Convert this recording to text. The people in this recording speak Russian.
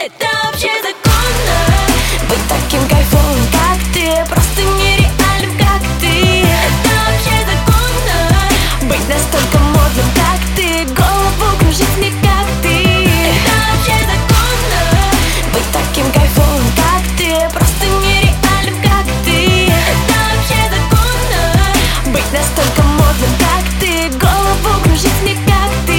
Это вообще законно. Быть таким кайфовым, как ты, просто нереальным, как ты. Это вообще законно. Быть настолько модным, как ты, голову кружить мне, как ты. Это вообще законно. Быть таким кайфовым, как ты, просто нереальным, как ты. Это вообще законно. Быть настолько модным, как ты, голову кружить мне, как ты.